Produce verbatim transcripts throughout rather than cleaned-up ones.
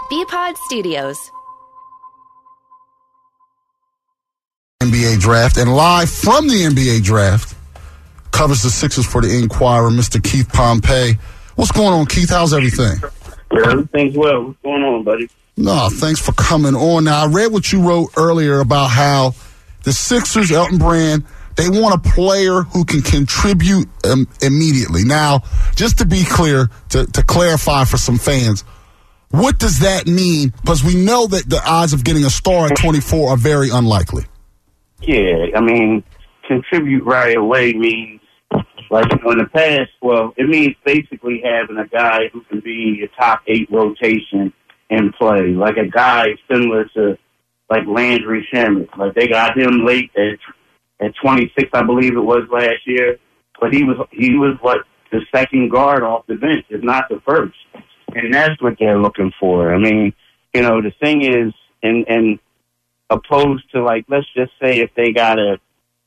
B-Pod Studios. N B A draft, and live from the N B A draft covers the Sixers for the Inquirer, Mister Keith Pompey. What's going on, Keith? How's everything? Yeah, everything's well. What's going on, buddy? No, thanks for coming on. Now, I read what you wrote earlier about how the Sixers, Elton Brand, they want a player who can contribute um, immediately. Now, just to be clear, to, to clarify for some fans, what does that mean? Because we know that the odds of getting a star at twenty-four are very unlikely. Yeah, I mean, contribute right away means, like, you know, in the past, well, it means basically having a guy who can be a top eight rotation and play. Like a guy similar to, like, Landry Shamet. Like, they got him late at at twenty-six, I believe it was last year. But he was, he was what, the second guard off the bench, if not the first. And that's what they're looking for. I mean, you know, the thing is, and, and opposed to, like, let's just say if they got a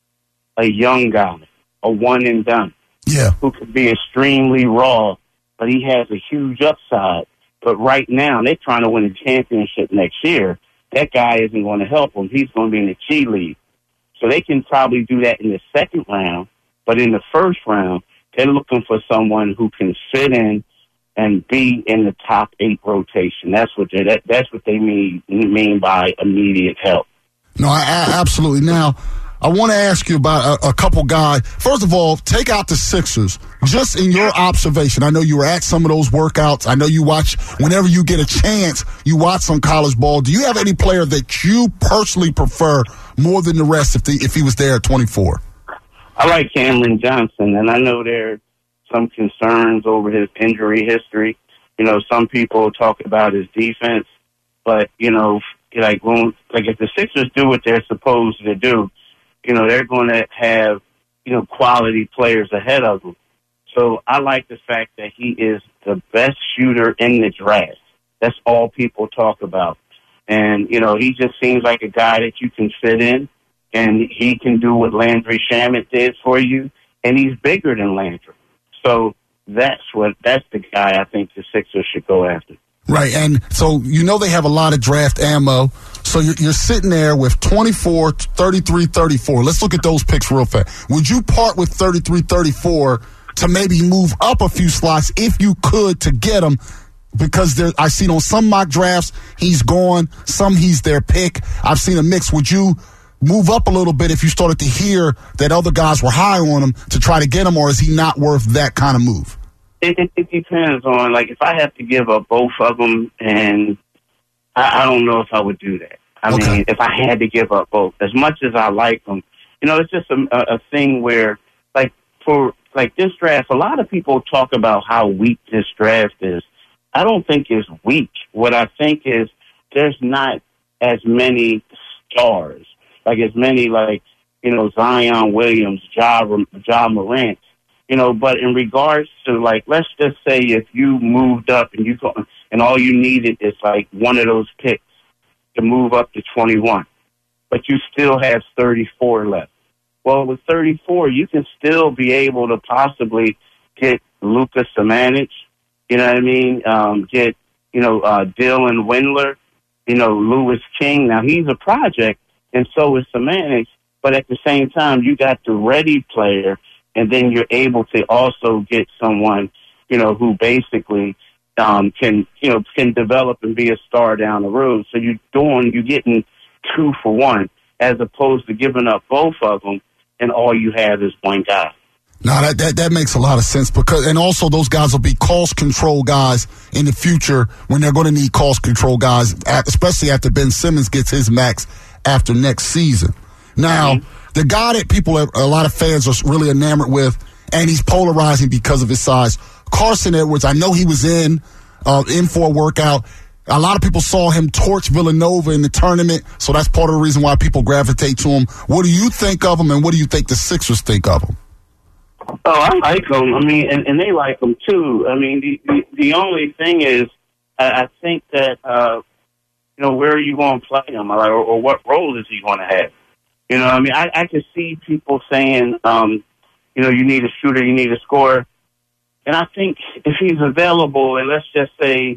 a young guy, a one and done, yeah, who could be extremely raw, but he has a huge upside. But right now, they're trying to win a championship next year. That guy isn't going to help him. He's going to be in the G League. So they can probably do that in the second round. But in the first round, they're looking for someone who can fit in and be in the top eight rotation. That's what they that, that's what they mean mean by immediate help. No, I, I, absolutely. Now, I want to ask you about a, a couple guys. First of all, take out the Sixers. Just in your observation, I know you were at some of those workouts. I know you watch, whenever you get a chance, you watch some college ball. Do you have any player that you personally prefer more than the rest if, the, if he was there at twenty-four? I like Cameron Johnson, and I know there are some concerns over his injury history. You know, some people talk about his defense, but, you know, like when, like if the Sixers do what they're supposed to do, you know, they're going to have, you know, quality players ahead of them. So I like the fact that he is the best shooter in the draft. That's all people talk about. And, you know, he just seems like a guy that you can fit in, and he can do what Landry Shamet did for you, and he's bigger than Landry. So that's what that's the guy I think the Sixers should go after. Right, and so you know they have a lot of draft ammo. So you're, you're sitting there with twenty-four, thirty-three, thirty-four. Let's look at those picks real fast. Would you part with thirty-three, thirty-four to maybe move up a few slots if you could to get him? Because there, I've seen on some mock drafts he's gone, some he's their pick. I've seen a mix. Would you move up a little bit if you started to hear that other guys were high on him to try to get him, or is he not worth that kind of move? It, it, it depends on, like, if I have to give up both of them, and I, I don't know if I would do that. I okay. mean, if I had to give up both, as much as I like them, you know, it's just a, a, a thing where, like, for, like, this draft, a lot of people talk about how weak this draft is. I don't think it's weak. What I think is there's not as many stars, like as many, like, you know, Zion Williams, Ja, Ja Morant. You know, but in regards to, like, let's just say if you moved up and you go, and all you needed is like one of those picks to move up to twenty-one, but you still have thirty-four left. Well, with thirty-four, you can still be able to possibly get Luka Samanic, you know what I mean? Um, get, you know, uh, Dylan Windler, you know, Louis King. Now, he's a project, and so is Samanic, but at the same time, you got the ready player. And then you're able to also get someone, you know, who basically um, can, you know, can develop and be a star down the road. So you're doing, you're getting two for one, as opposed to giving up both of them, and all you have is one guy. No, that, that that makes a lot of sense, because, and also those guys will be cost control guys in the future when they're going to need cost control guys, especially after Ben Simmons gets his max after next season. Now. Mm-hmm. The guy that people, are, a lot of fans are really enamored with, and he's polarizing because of his size, Carson Edwards. I know he was in, uh, in for a workout. A lot of people saw him torch Villanova in the tournament, so that's part of the reason why people gravitate to him. What do you think of him, and what do you think the Sixers think of him? Oh, I like him. I mean, and, and they like him too. I mean, the the, the only thing is, I, I think that, uh, you know, where are you going to play him, or, or what role is he going to have? You know, I mean, I, I could see people saying, um, you know, you need a shooter, you need a scorer. And I think if he's available, and let's just say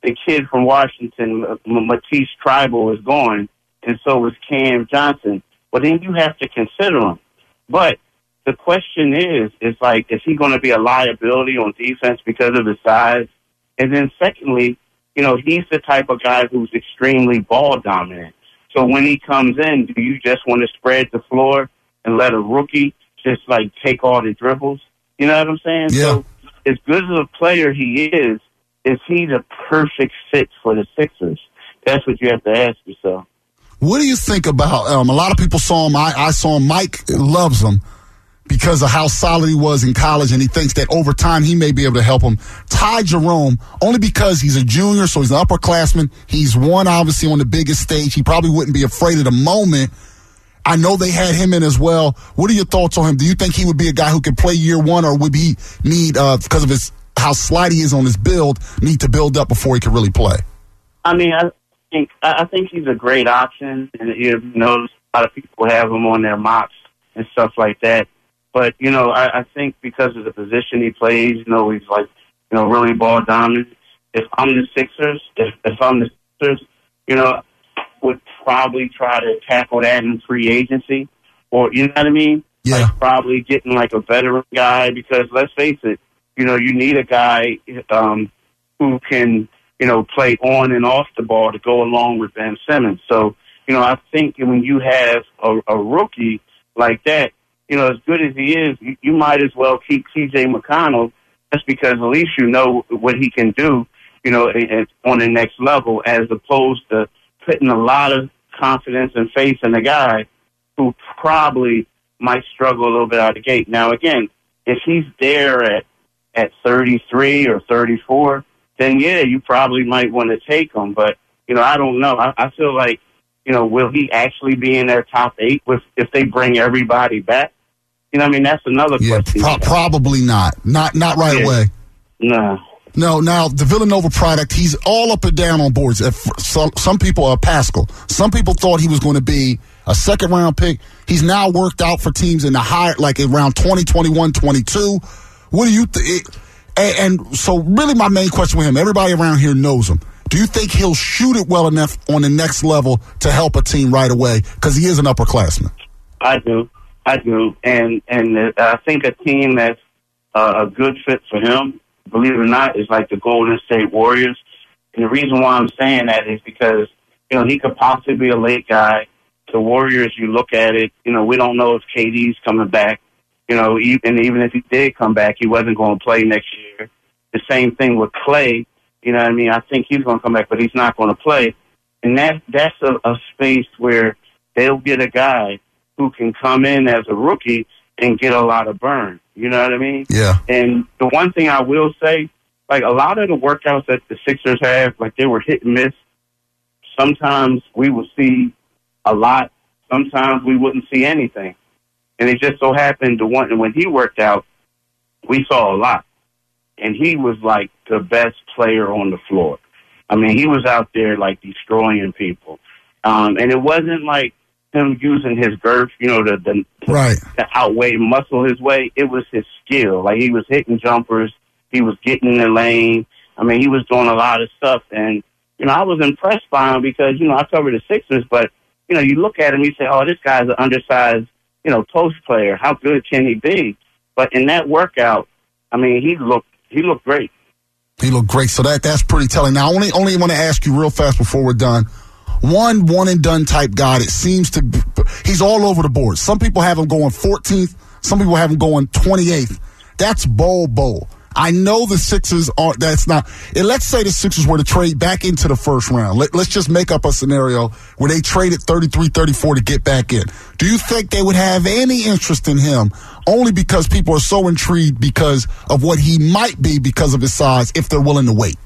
the kid from Washington, M- Matisse Thybulle, is gone, and so is Cam Johnson. Well, then you have to consider him. But the question is, is like, is he going to be a liability on defense because of his size? And then secondly, you know, he's the type of guy who's extremely ball dominant. So when he comes in, do you just want to spread the floor and let a rookie just, like, take all the dribbles? You know what I'm saying? Yeah. So as good as a player he is, is he the perfect fit for the Sixers? That's what you have to ask yourself. What do you think about, um, a lot of people saw him, I, I saw him, Mike loves him because of how solid he was in college, and he thinks that over time he may be able to help him. Ty Jerome, only because he's a junior, so he's an upperclassman. He's won, obviously, on the biggest stage. He probably wouldn't be afraid of the moment. I know they had him in as well. What are your thoughts on him? Do you think he would be a guy who could play year one, or would he need, uh, because of his how slight he is on his build, need to build up before he can really play? I mean, I think I think he's a great option, and you know, a lot of people have him on their mocks and stuff like that. But you know, I, I think because of the position he plays, you know, he's like, you know, really ball dominant. If I'm the Sixers, if, if I'm the Sixers, you know, would probably try to tackle that in free agency, or you know what I mean? Yeah. Like probably getting like a veteran guy, because let's face it, you know, you need a guy um, who can, you know, play on and off the ball to go along with Ben Simmons. So, you know, I think when you have a, a rookie like that, you know, as good as he is, you, you might as well keep T J McConnell, just because at least you know what he can do, you know, on the next level, as opposed to putting a lot of confidence and faith in a guy who probably might struggle a little bit out of the gate. Now, again, if he's there at, at thirty-three or thirty-four, then, yeah, you probably might want to take him. But, you know, I don't know. I, I feel like, you know, will he actually be in their top eight with, if they bring everybody back? You know, I mean, that's another yeah, question. Pro- probably not. Not not right Yeah. away. No. No, now, the Villanova product, he's all up and down on boards. If some, some people are Pascal. Some people thought he was going to be a second-round pick. He's now worked out for teams in the higher, like around twenty, twenty-one, twenty-two. What do you think? And, and so really my main question with him, everybody around here knows him. Do you think he'll shoot it well enough on the next level to help a team right away? Because he is an upperclassman. I do. I do. And, and I think a team that's uh, a good fit for him, believe it or not, is like the Golden State Warriors. And the reason why I'm saying that is because, you know, he could possibly be a late guy. The Warriors, you look at it, you know, we don't know if K D's coming back. You know, even, even if he did come back, he wasn't going to play next year. The same thing with Clay. You know what I mean? I think he's going to come back, but he's not going to play. And that that's a, a space where they'll get a guy who can come in as a rookie and get a lot of burn. You know what I mean? Yeah. And the one thing I will say, like a lot of the workouts that the Sixers have, like they were hit and miss. Sometimes we would see a lot. Sometimes we wouldn't see anything. And it just so happened the one when he worked out, we saw a lot. And he was like the best player on the floor. I mean, he was out there like destroying people. Um, and it wasn't like him using his girth, you know, to, the, right. to outweigh muscle his way. It was his skill. Like he was hitting jumpers. He was getting in the lane. I mean, he was doing a lot of stuff. And, you know, I was impressed by him because, you know, I covered the Sixers, but, you know, you look at him, you say, oh, this guy's an undersized, you know, post player. How good can he be? But in that workout, I mean, he looked he looked great. He looked great. So that that's pretty telling. Now, I only only want to ask you real fast before we're done. One one and done type guy. It seems to be, he's all over the board. Some people have him going fourteenth. Some people have him going twenty-eighth. That's Bol Bol. I know the Sixers aren't. That's not. And let's say the Sixers were to trade back into the first round. Let, let's just make up a scenario where they traded thirty-three thirty-four to get back in. Do you think they would have any interest in him? Only because people are so intrigued because of what he might be because of his size, if they're willing to wait.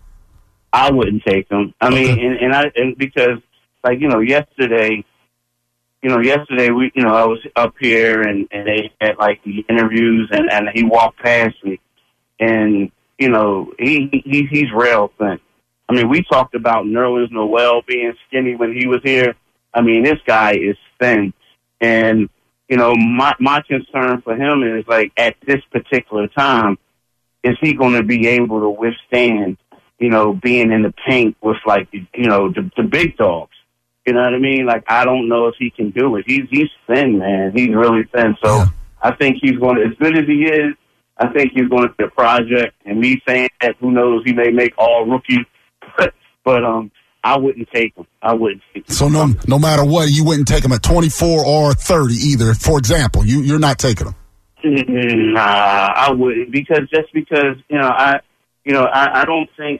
I wouldn't take him. I Okay. mean, and, and I and because like you know yesterday, you know yesterday we you know I was up here and, and they had like the interviews and, and he walked past me. And, you know, he, he he's real thin. I mean, we talked about Nerlens Noel being skinny when he was here. I mean, this guy is thin. And, you know, my, my concern for him is, like, at this particular time, is he going to be able to withstand you know, being in the paint with, like, you know, the, the big dogs. You know what I mean? Like, I don't know if he can do it. He's he's thin, man. He's really thin. So yeah. I think he's going to, as good as he is, I think he's going to be a project. And me saying that, who knows, he may make all rookie. But, but um, I wouldn't take him. I wouldn't take him. So no no matter what, you wouldn't take him at twenty-four or thirty either. For example, you, you're not taking him. Nah, I wouldn't. Because just because, you know, I, you know, I, I don't think,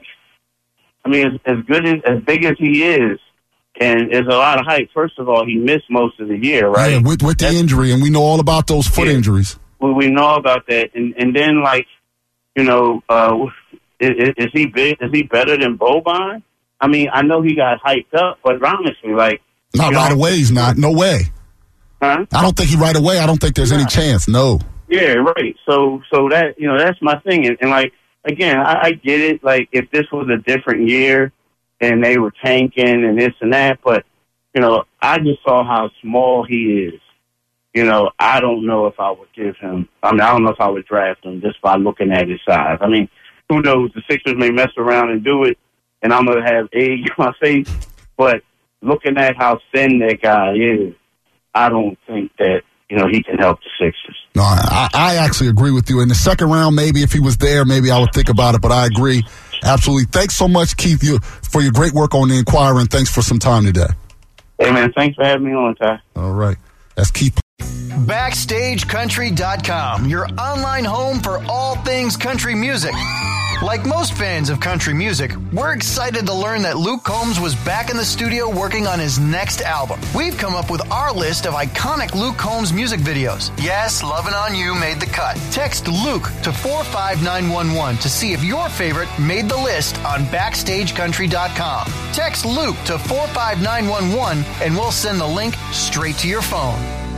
I mean, as, as good as, as big as he is, and there's a lot of hype. First of all, he missed most of the year, right? Yeah, with, with the That's, injury, and we know all about those foot yeah, injuries. Well, we know about that. And, and then, like, you know, uh, is, is he big? Is he better than Boban? I mean, I know he got hyped up, but honestly, like... Not right know, away, he's not. No way. Huh? I don't think he right away. I don't think there's any chance. No. Yeah, right. So, so that, you know, that's my thing. And, and like, again, I, I get it. Like, if this was a different year and they were tanking and this and that, but, you know, I just saw how small he is. You know, I don't know if I would give him, I mean, I don't know if I would draft him just by looking at his size. I mean, who knows? The Sixers may mess around and do it, and I'm going to have egg in my face. But looking at how thin that guy is, I don't think that, you know, he can help the Sixers. No, I, I actually agree with you. In the second round, maybe if he was there, maybe I would think about it, but I agree. Absolutely. Thanks so much, Keith, you, for your great work on the Inquirer, and thanks for some time today. Hey, man, thanks for having me on, Ty. All right. That's Keith. Backstage Country dot com, your online home for all things country music. Like most fans of country music, we're excited to learn that Luke Combs was back in the studio working on his next album. We've come up with our list of iconic Luke Combs music videos. Yes, Lovin' On You made the cut. Text Luke to four five nine one one to see if your favorite made the list on Backstage Country dot com. Text Luke to four five nine one one and we'll send the link straight to your phone.